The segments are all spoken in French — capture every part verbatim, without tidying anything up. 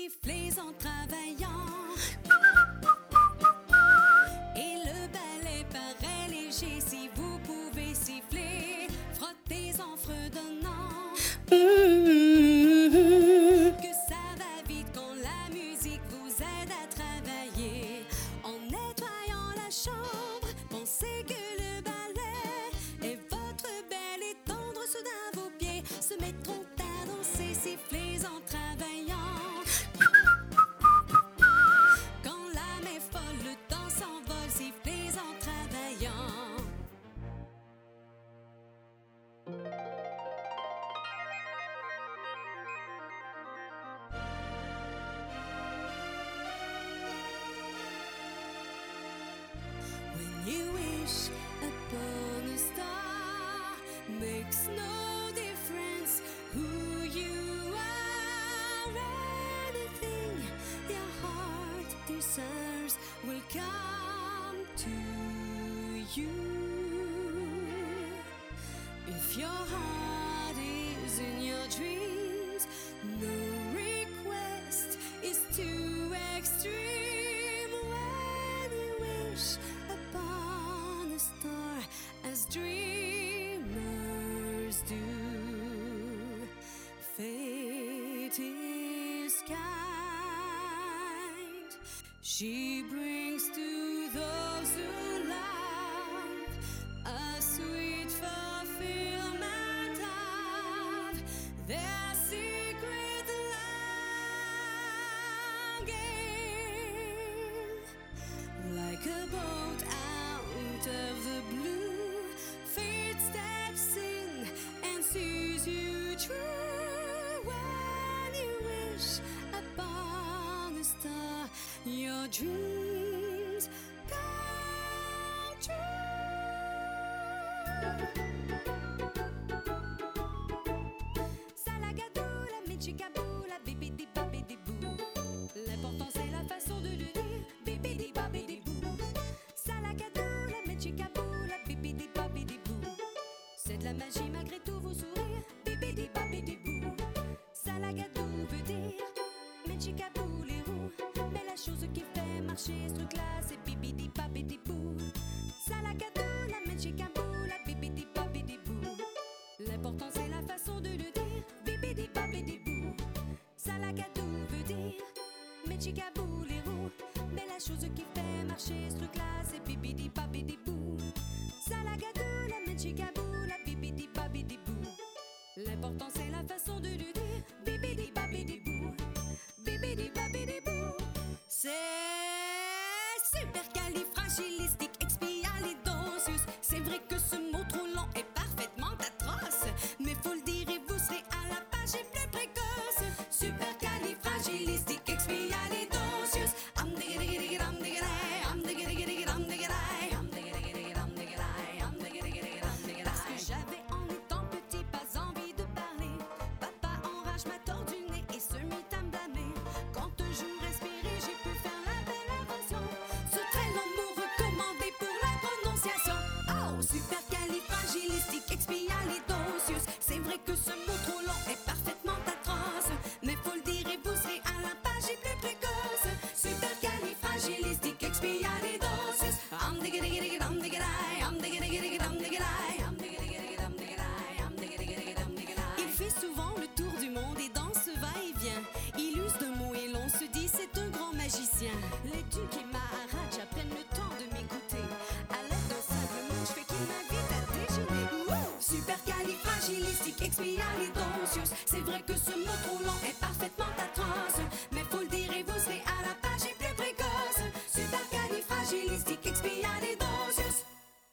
sifflez en travaillant. Et le balai paraît léger si vous pouvez siffler. Frottez en fredonnant. Que ça va vite quand la musique vous aide à travailler. En nettoyant la chambre, pensez que le balai et votre belle et tendre soudain vos pieds se mettront à danser, sifflez en travaillant. Quand l'âme est folle, le temps s'envole, sifflez en travaillant. When you wish upon a star, makes no difference who you are. Anything your heart desires will come to you. If your heart is in your dreams, no request is too extreme. When you wish upon a star, as dreamers do, fate is kind. She brings to those who love a sweet fulfillment of their secret longing. Like a boat out of the blue, fate steps in and sees you true. When you wish upon a star, your dreams come true. Salagadoula, michikaboula, bibidi babidi boo. L'important c'est la façon de le dire, bibidi babidi boo. Salagadoula, michikaboula, bibidi babidi boo. C'est de la magie malgré tout vos sourires, bibidi babidi boo. Salagadou veut dire michikabou les roues, mais la chose qui fait marcher ce truc-là c'est bibidi babidi boo. Salagadoula, michikaboula, bibidi babidi boo. L'important c'est la façon de le dire, bibidi babidi boo. Salagadou veut dire michikabou les roues, mais la chose qui fait marcher ce truc-là c'est bibidi babidi boo. Salagadoula, michikaboula, bibidi babidi boo. L'important c'est la façon de le dire, bibidi babidi boo. Bibidi babidi boo. C'est supercalifragilistique-expialidocious. C'est vrai que ce mot trop long est parfaitement atroce, mais faut le dire et vous serez à la page et plus précoce. Supercalifragilistique-expialidocious. Am diggy am diggy am diggy am diggy am diggy am diggy am diggy. Parce que j'avais en étant petit pas envie de parler. Papa enrage m'a tordu le nez et se mit à me blâmer. Quand un jour respiré, j'ai pu faire la belle invention. Ce très long mot recommandé pour la prononciation. Oh, supercalifragilistique-expialidocious. C'est vrai que ce mot trop long est parfaitement atroce, mais faut le dire et vous serez à la page et plus précoce. Supercalifragilistique-expialidocious. Am diggy diggy am diggy am diggy diggy am diggy am diggy am diggy am diggy am diggy. Il fait souvent le tour du monde et dans ce va-et-vient, il use de mots et l'on se dit c'est un grand magicien. Les ducs et Maharaja prennent le temps de m'écouter. À l'aide d'un simple mot, je fais qu'il m'invite à déjeuner. Wouh! Supercalifragilistique-expialidocious. C'est vrai que ce mot trop long est parfaitement atroce, mais faut le dire et vous serez à la page et plus précoce. Supercalifragilistique-expialidocious.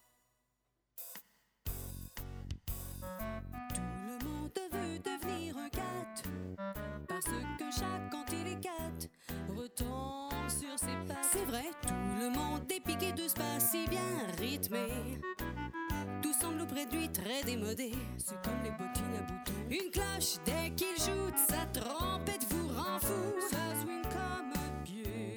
Tout le monde veut devenir un cat, parce que chaque quand il est cat retombe sur ses pattes. C'est vrai, tout le monde est piqué de ce pas si bien rythmé. Tout semble auprès de lui très démodé. C'est comme les bottines à boutons. Une cloche dès qu'il joue de sa trompette vous rend fou. Ça swing comme un pied.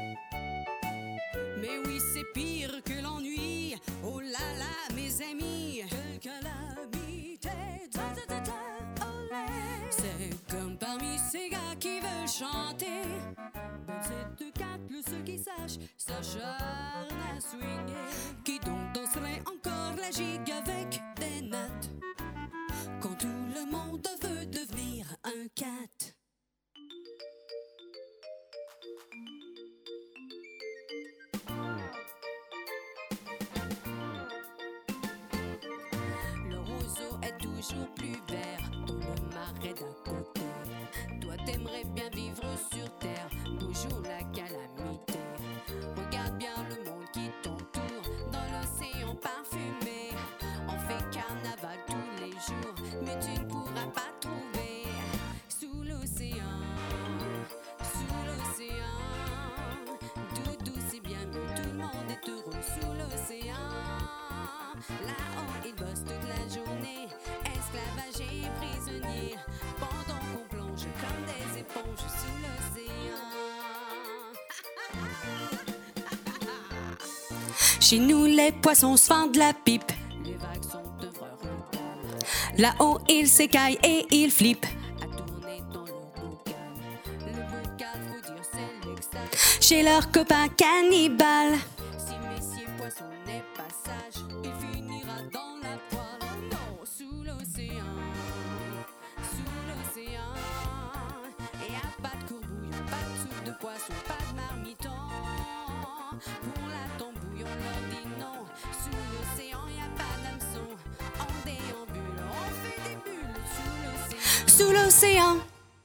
Mais oui, c'est pire que l'ennui. Oh là là, mes amis, quelle calamité. Da, da, da, da, olé. C'est comme parmi ces gars qui veulent chanter lâche, s'acharne à swinguer. Qui donc danserait encore la gigue avec des nattes quand tout le monde veut devenir un cat? Le roseau est toujours plus vert dans le marais d'à côté. Toi t'aimerais bien vivre sur terre, toujours la calamité. Regarde bien le monde qui t'entoure dans l'océan parfumé. On fait carnaval tous les jours, mais tu ne pourras pas trouver sous l'océan, sous l'océan. Doudou c'est bien mieux, tout le monde est heureux sous l'océan. Là-haut ils bossent toute la journée, esclavagés et prisonniers, pendant qu'on plonge comme des éponges sous l'océan. Chez nous les poissons se fendent la pipe, les vagues sont d'œuvreurs brutales. Là-haut ils s'écaillent et ils flippent à tourner dans leur bocal. Le bocal faut dire c'est l'extase chez leurs copains cannibales. Si messieurs poisson n'est pas sage, il finira dans la poêle. Oh non, sous l'océan, sous l'océan. Et y'a pas de courbouillon, pas de soupe de poisson, pas de marmiton. Pour la tambouille on leur dit non. Sous l'océan y'a pas d'hameçon. On déambule, on fait des bulles sous l'océan. Sous l'océan.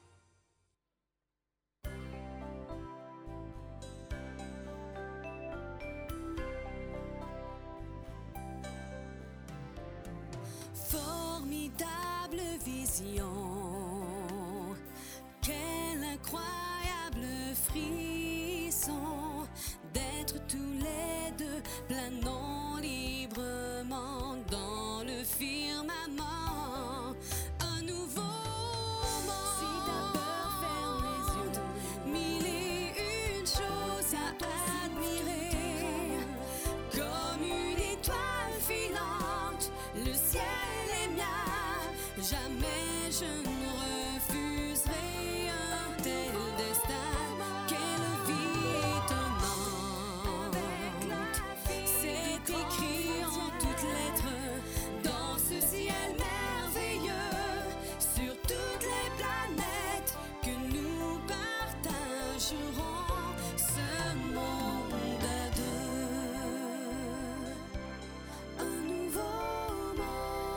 Formidable vision, quel incroyable frisson d'être tous les deux planant librement dans le firmament. Un nouveau monde. Si t'as peur, ferme les yeux. Mille et une choses à admirer, comme une étoile filante. Le ciel est mien, jamais je ne refuserai un tel destin. Quelle vie étonnante, c'est écrit en toutes lettres dans ce ciel merveilleux, sur toutes les planètes que nous partagerons ce monde à deux. Un nouveau monde.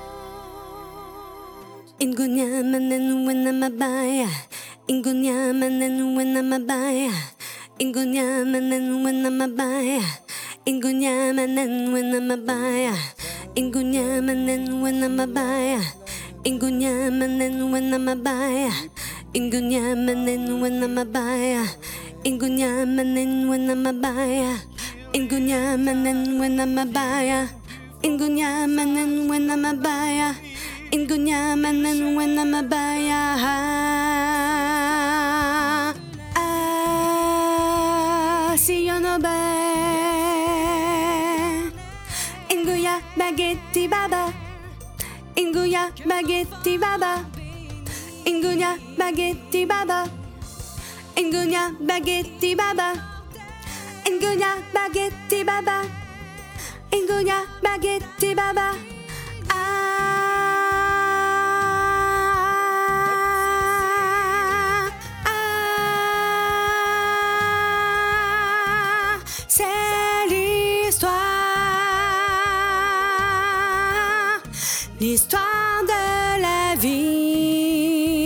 Ingunya manenu wena mabaya, Ingunya manenu wena mabaya, Ingunya manenu wena mabaya, Ingunya manenu wena mabaya, Ingunya manenu wena mabaya, Ingunya manenu wena mabaya, Ingunya manenu wena mabaya, Ingunya manenu wena mabaya, Ingunya manenu wena mabaya, Ingunya manenu wena mabaya, Ingunya manenu wena mabaya. Ah, si yo no be. Inguya bagetti baba, Inguya bagetti baba, Inguya bagetti baba, Inguya bagetti baba, Inguya bagetti baba, Inguya bagetti baba. Ah, ah, c'est l'histoire, l'histoire de la vie.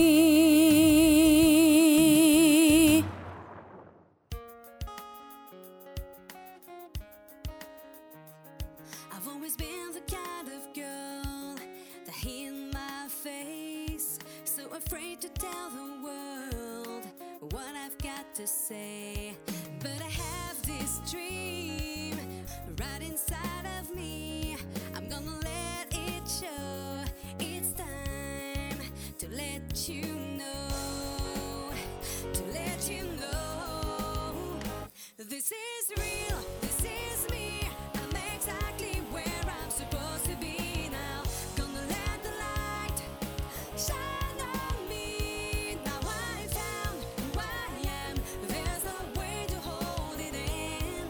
I've always been the kind of girl that hid my face, so afraid to tell the world what I've got to say. But I have this dream right inside of me. I'm gonna let it show. It's time to let you know, to let you know. This is real, this is me. I'm exactly where I'm supposed to be now. Gonna let the light shine on me. Now I found who I am. There's a way to hold it in.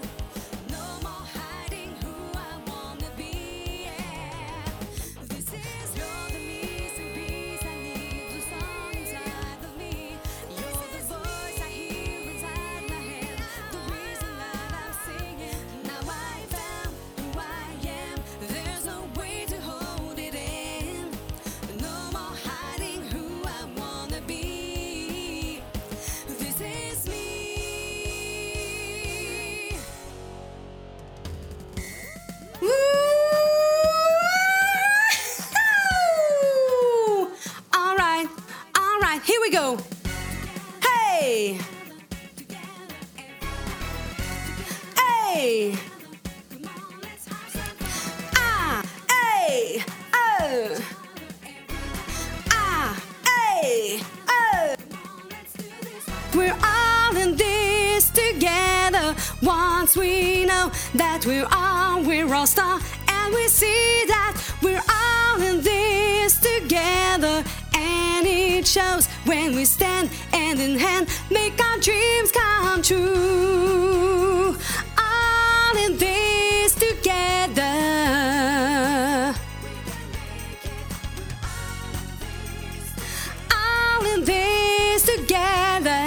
Hey! Ah, hey, oh! Ah, hey, oh! We're all in this together. Once we know that we're all, we're all star, and we see that we're all in this together. And it shows when we stand hand in hand, make our dreams come true. All in this together. All in this together.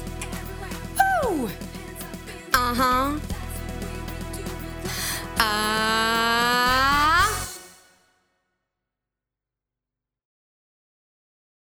Woo! Uh-huh. Uh